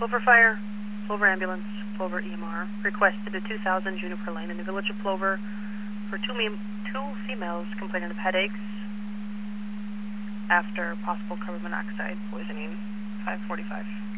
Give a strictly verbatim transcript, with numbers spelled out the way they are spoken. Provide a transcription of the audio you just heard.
Plover Fire, Plover Ambulance, Plover E M R, requested to two thousand Juniper Lane in the village of Plover for two, me two females complaining of headaches after possible carbon monoxide poisoning, five forty-five.